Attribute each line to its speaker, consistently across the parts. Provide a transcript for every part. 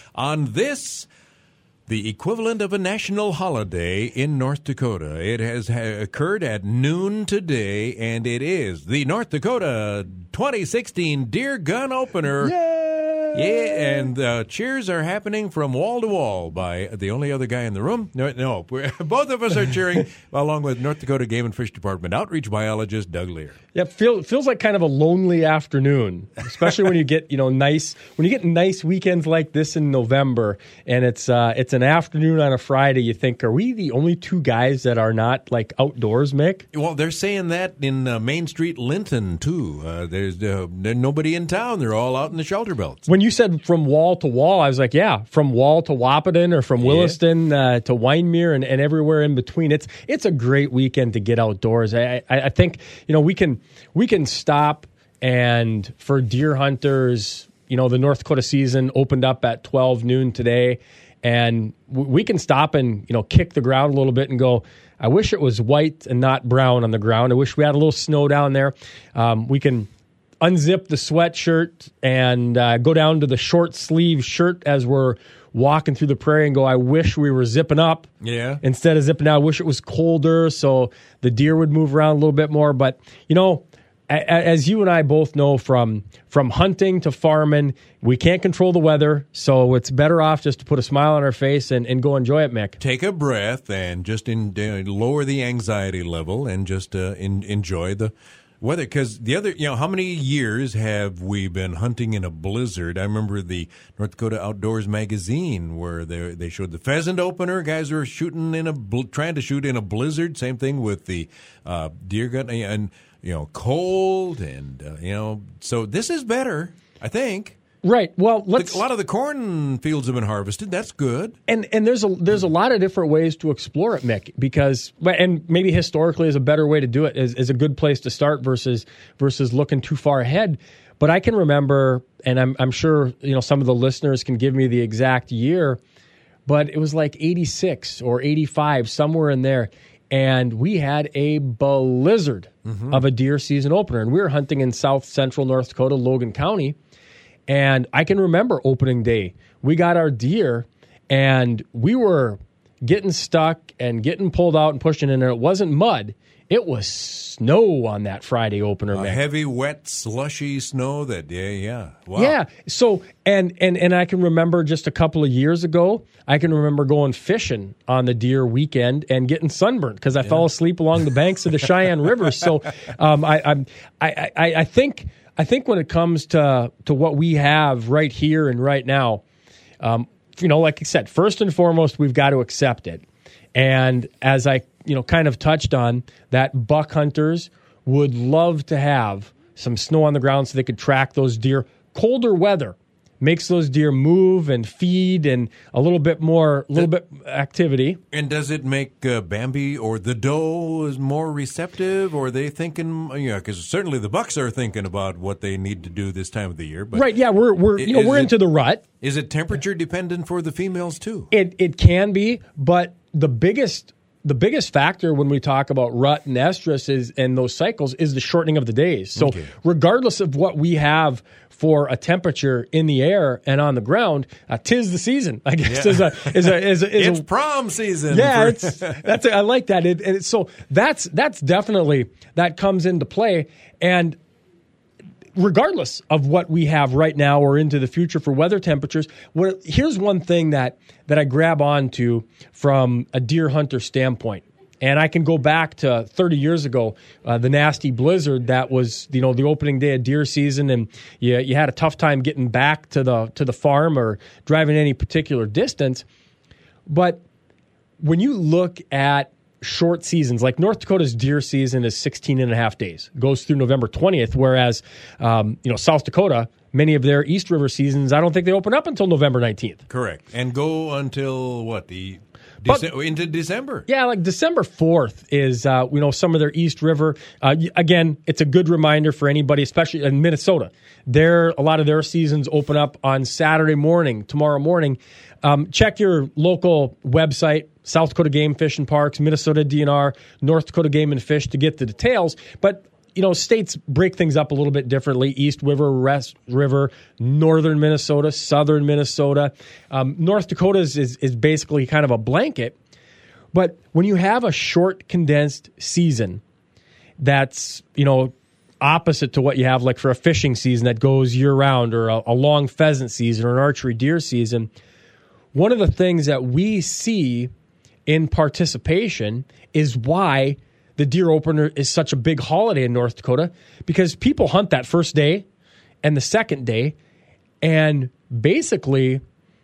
Speaker 1: on this, the equivalent of a national holiday in North Dakota. It has occurred at noon today, and it is the North Dakota 2016 Deer Gun Opener.
Speaker 2: Yay!
Speaker 1: Yeah, and cheers are happening from wall to wall by the only other guy in the room. No, both of us are cheering along with North Dakota Game and Fish Department outreach biologist Doug Lear.
Speaker 2: Yeah, feels like kind of a lonely afternoon, especially when you get nice weekends like this in November, and it's an afternoon on a Friday. You think, are we the only two guys that are not like outdoors, Mick?
Speaker 1: Well, they're saying that in Main Street, Linton too. There's nobody in town; they're all out in the shelter belts.
Speaker 2: When you said from wall to wall, I was like, yeah, from wall to Wahpeton or from Williston to Wyndmere and everywhere in between. It's a great weekend to get outdoors. I think we can stop, and for deer hunters, the North Dakota season opened up at 12 noon today, and we can stop and kick the ground a little bit and go, I wish it was white and not brown on the ground. I wish we had a little snow down there. We can unzip the sweatshirt and go down to the short sleeve shirt as we're walking through the prairie and go, I wish we were zipping up instead of zipping out. I wish it was colder so the deer would move around a little bit more. But, as you and I both know, from hunting to farming, we can't control the weather, so it's better off just to put a smile on our face and go enjoy it, Mick.
Speaker 1: Take a breath and just lower the anxiety level and just enjoy the weather, because the other, how many years have we been hunting in a blizzard? I remember the North Dakota Outdoors magazine where they showed the pheasant opener. Guys were trying to shoot in a blizzard. Same thing with the deer gun and cold and So this is better, I think.
Speaker 2: Right. Well,
Speaker 1: a lot of the corn fields have been harvested. That's good.
Speaker 2: And there's a lot of different ways to explore it, Mick, and maybe historically is a better way to do it, is a good place to start versus looking too far ahead. But I can remember, and I'm sure some of the listeners can give me the exact year, but it was like 86 or 85, somewhere in there. And we had a blizzard of a deer season opener. And we were hunting in south central North Dakota, Logan County. And I can remember opening day. We got our deer, and we were getting stuck and getting pulled out and pushing in. And it wasn't mud. It was snow on that Friday opener.
Speaker 1: Heavy, wet, slushy snow. Wow.
Speaker 2: Yeah. So, and I can remember just a couple of years ago, I can remember going fishing on the deer weekend and getting sunburned because I fell asleep along the banks of the Cheyenne River. So, I think when it comes to what we have right here and right now, like I said, first and foremost, we've got to accept it. And as I kind of touched on, that buck hunters would love to have some snow on the ground so they could track those deer. Colder weather makes those deer move and feed and a little bit activity.
Speaker 1: And does it make Bambi or the doe is more receptive, or are they thinking, because certainly the bucks are thinking about what they need to do this time of the year. But
Speaker 2: right, yeah, we're into the rut.
Speaker 1: Is it temperature dependent for the females too?
Speaker 2: It can be, but the biggest factor when we talk about rut and estrus and those cycles is the shortening of the days. So regardless of what we have for a temperature in the air and on the ground, 'tis the season, I guess.
Speaker 1: Yeah. It's prom season.
Speaker 2: Yeah, I like that. So that's definitely, that comes into play. And regardless of what we have right now or into the future for weather temperatures, here's one thing that I grab onto from a deer hunter standpoint. And I can go back to 30 years ago, the nasty blizzard that was, the opening day of deer season, and you had a tough time getting back to the farm or driving any particular distance. But when you look at short seasons, like North Dakota's deer season is 16 and a half days, goes through November 20th, whereas South Dakota, many of their East River seasons, I don't think they open up until November 19th.
Speaker 1: Correct. And go until what, into December?
Speaker 2: Yeah, like December 4th is, some of their East River. Again, it's a good reminder for anybody, especially in Minnesota. A lot of their seasons open up on Saturday morning, tomorrow morning. Check your local website, South Dakota Game Fish and Parks, Minnesota DNR, North Dakota Game and Fish, to get the details. But states break things up a little bit differently. East River, West River, northern Minnesota, southern Minnesota. North Dakota is basically kind of a blanket. But when you have a short, condensed season that's, opposite to what you have like for a fishing season that goes year-round, or a long pheasant season, or an archery deer season, one of the things that we see in participation is why the deer opener is such a big holiday in North Dakota, because people hunt that first day and the second day, and basically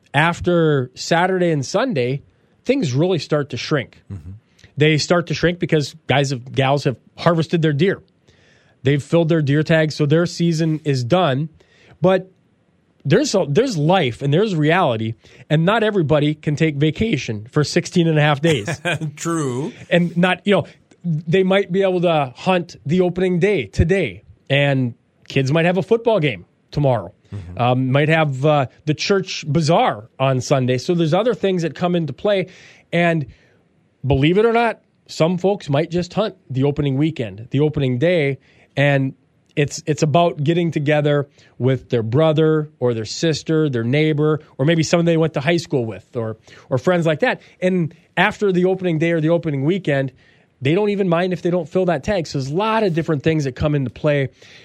Speaker 2: after Saturday and Sunday, things really start to shrink. Mm-hmm. They start to shrink because gals have harvested their deer. They've filled their deer tags, so their season is done. But there's life and there's reality, and not everybody can take vacation for 16 and a half days.
Speaker 1: True.
Speaker 2: And not, they might be able to hunt the opening day today, and kids might have a football game tomorrow. Mm-hmm. Might have the church bazaar on Sunday. So there's other things that come into play. And believe it or not, some folks might just hunt the opening weekend, the opening day, and it's about getting together with their brother or their sister, their neighbor, or maybe someone they went to high school with, or friends like that. And after the opening day or the opening weekend, they don't even mind if they don't fill that tag. So there's a lot of different things that come into play,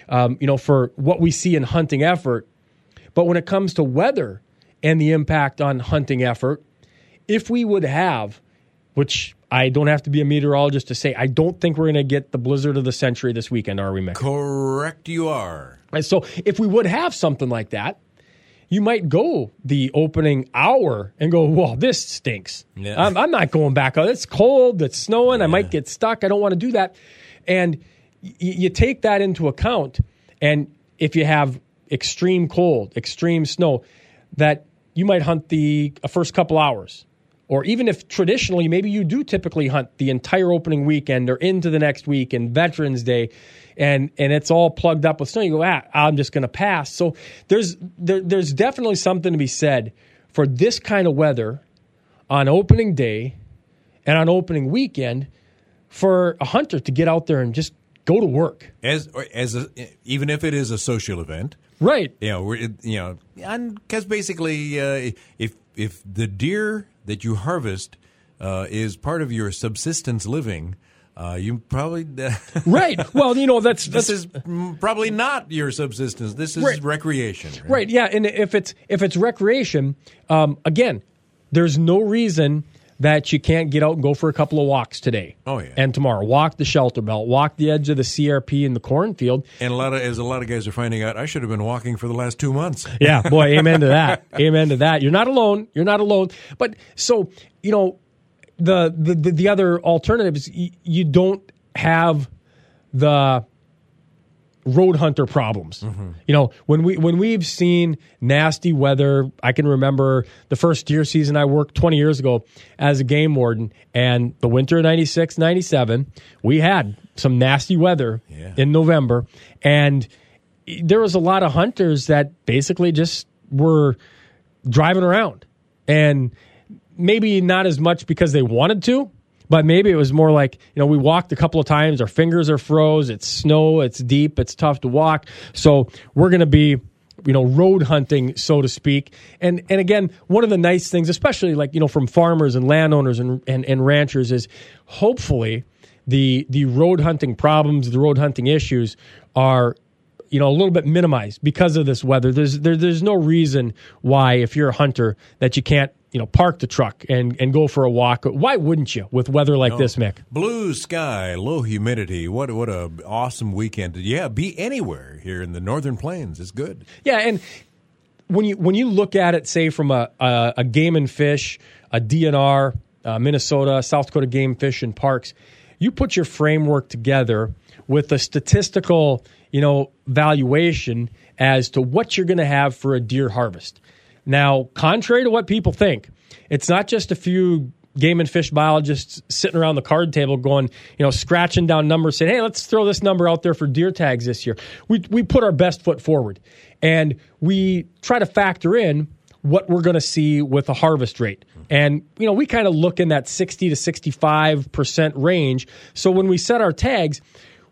Speaker 2: for what we see in hunting effort. But when it comes to weather and the impact on hunting effort, if we would have, which I don't have to be a meteorologist to say, I don't think we're going to get the blizzard of the century this weekend, are we, Mick?
Speaker 1: Correct, you are.
Speaker 2: And so if we would have something like that, you might go the opening hour and go, well, this stinks. Yeah. I'm not going back. It's cold. It's snowing. I might get stuck. I don't want to do that. And you take that into account. And if you have extreme cold, extreme snow, that you might hunt the first couple hours. Or even if traditionally, maybe you do typically hunt the entire opening weekend or into the next week and Veterans Day, and it's all plugged up with snow. You go, I'm just going to pass. So there's definitely something to be said for this kind of weather on opening day and on opening weekend to a hunter to get out there and just go to work.
Speaker 1: Even if it is a social event.
Speaker 2: Right.
Speaker 1: Because basically, if the deer that you harvest is part of your subsistence living, you probably
Speaker 2: right. Well, this
Speaker 1: is probably not your subsistence. This is recreation.
Speaker 2: Right. Yeah, and if it's recreation, again, there's no reason that you can't get out and go for a couple of walks today.
Speaker 1: Oh, yeah.
Speaker 2: And tomorrow. Walk the shelter belt. Walk the edge of the CRP in the cornfield.
Speaker 1: And as a lot of guys are finding out, I should have been walking for the last 2 months.
Speaker 2: Yeah, boy, amen to that. Amen to that. You're not alone. You're not alone. But so, the other alternative is you don't have the road hunter problems. Mm-hmm. When we've seen nasty weather, I can remember the first deer season I worked 20 years ago as a game warden, and the winter of 96, 97, we had some nasty weather in November, and there was a lot of hunters that basically just were driving around, and maybe not as much because they wanted to, but maybe it was more like, we walked a couple of times, our fingers are froze, it's snow, it's deep, it's tough to walk. So we're going to be, road hunting, so to speak. And again, one of the nice things, especially from farmers and landowners and ranchers, is hopefully the road hunting problems, the road hunting issues are a little bit minimized because of this weather. There's no reason why, if you're a hunter, that you can't park the truck and go for a walk. Why wouldn't you with weather like this, Mick?
Speaker 1: Blue sky, low humidity. What a awesome weekend. Yeah, be anywhere here in the Northern Plains. It's good.
Speaker 2: Yeah, and when you look at it, say from a Game and Fish, a DNR, Minnesota, South Dakota Game, Fish, and Parks, you put your framework together with a statistical valuation as to what you're going to have for a deer harvest. Now, contrary to what people think, it's not just a few game and fish biologists sitting around the card table going, scratching down numbers, saying, hey, let's throw this number out there for deer tags this year. We put our best foot forward, and we try to factor in what we're going to see with a harvest rate. And, we kind of look in that 60 to 65% range. So when we set our tags,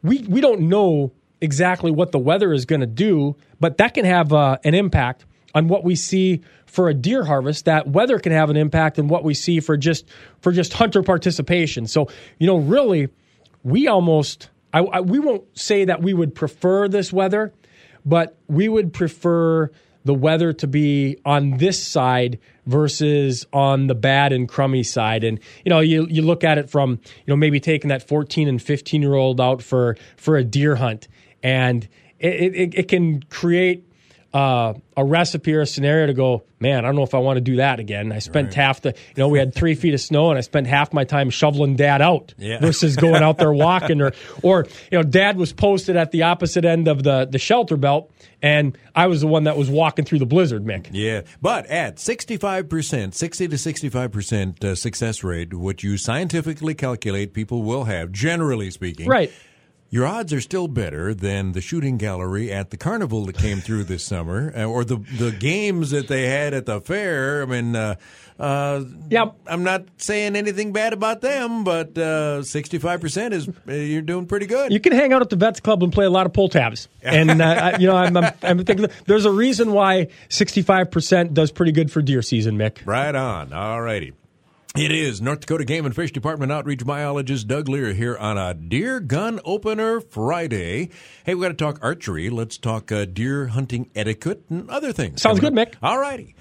Speaker 2: we don't know exactly what the weather is going to do, but that can have an impact on what we see for a deer harvest. That weather can have an impact on what we see for just hunter participation. So, really, we almost we won't say that we would prefer this weather, but we would prefer the weather to be on this side versus on the bad and crummy side. And, you look at it from, maybe taking that 14 and 15-year-old out for a deer hunt, and it can create a recipe or a scenario to go, man, I don't know if I want to do that again. I spent half we had 3 feet of snow, and I spent half my time shoveling Dad out versus going out there walking. Or Dad was posted at the opposite end of the shelter belt, and I was the one that was walking through the blizzard, Mick.
Speaker 1: Yeah, but at 65%, 60 to 65% success rate, what you scientifically calculate people will have, generally speaking.
Speaker 2: Right.
Speaker 1: Your odds are still better than the shooting gallery at the carnival that came through this summer, or the games that they had at the fair. I mean, I'm not saying anything bad about them, but 65% is you're doing pretty good.
Speaker 2: You can hang out at the Vets Club and play a lot of pull tabs, and I'm thinking there's a reason why 65% does pretty good for deer season, Mick.
Speaker 1: Right on. All righty. It is North Dakota Game and Fish Department outreach biologist Doug Lear here on a Deer Gun Opener Friday. Hey, we got to talk archery. Let's talk deer hunting etiquette and other things.
Speaker 2: Sounds good, Mick.
Speaker 1: All righty.